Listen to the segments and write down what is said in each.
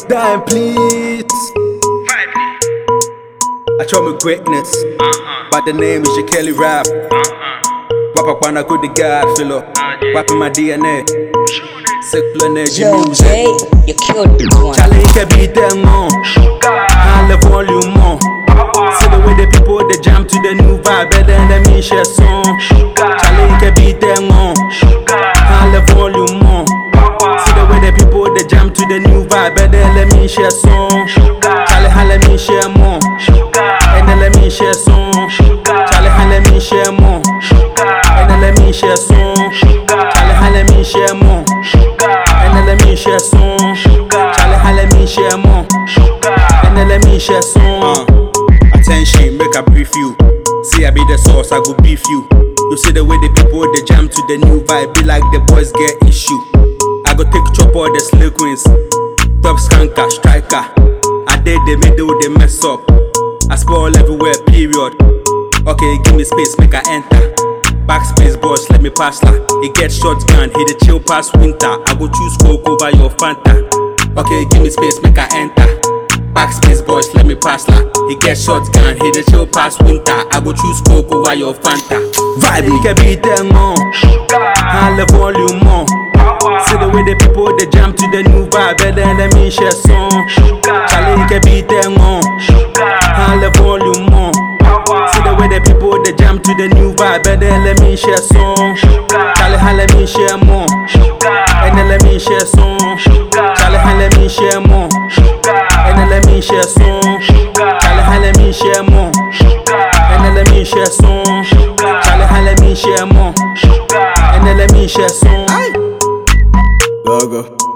dying, please. I show me greatness, but the name is Kelly Rap. Wapa kwana good the God filo. Wapa my DNA. Sick energy Yo, music. Jay, you killed this one. Charlie can be there more. High the volume more. See the way the people they jam to the new vibe better than the me share song. Charlie can be there more. High the volume more. See the way the people they jam to the new vibe better than let me share song. Charlie let me share more. And then let me share song. Charlie let me share more. And then let me share song. Charlie let me share more. And then let me share song. Charlie let me share more. And then let me share song. Attention, make I brief you. See I be the source, I go beef you. You see the way the people they jam to the new vibe, be like the boys get issue. I go take chop all the slay queens. Top skanker, striker. I did the middle, they mess up. I spoil everywhere, period. Okay, give me space, make I enter. Backspace boss, let me pass la. It get shotgun, hit the chill past winter. I go choose Coke over your Fanta. Okay, give me space, make I enter. Backspace boys, let me pass la. It get shotgun, hit the chill past winter. I go choose Coke over your Fanta. Vibe, you can be there more. High the volume more. See the way the people they jam to the new vibe better than the me share song. Charlie, you can be there more. High the volume more. See the way the people they jam to the new vibe better than let me share song. Charlie, let me share more. And then let me share song. Charlie, let me share more. And then let me share song. Charlie, let me share more. And then let me share song. Charlie, let me share more. And then let me share song. Logo.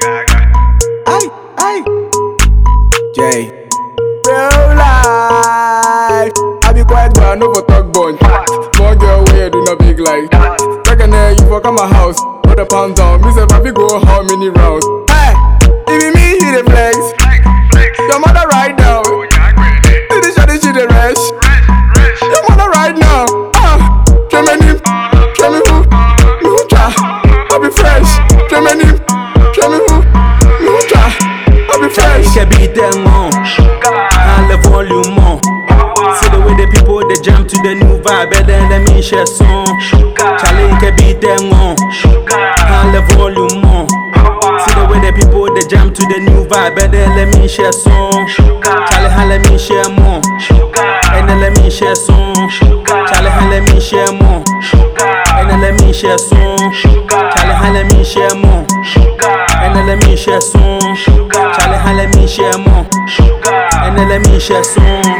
Aye. Jay. Real life. I be quiet, but I know for talk bunch. More girl, where you do not big like. Recognize you for come my house. Put the pound down. Me say, papi go how many rounds? Hey, it be me, he the flex. Your mother right now. See the shot, she the rest. Your mother right now. Tell me who? Me who try? I be fresh. Tell me who? Me who try? I be fresh. You can be there more. High the volume more. See the way the people they jam to the new vibe better than the me share song. Charlie, you can be there more. High the volume more. See the way the people they jam to the new vibe better than let me share song. Charlie, let me share more. And then let me share song. Charlie, let me share more. And then let me share song. Charlie, let me share more. And then let me share song. Charlie, let me share more. And then let me share song.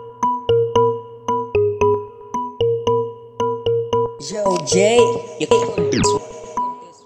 Yo, Jay, you killed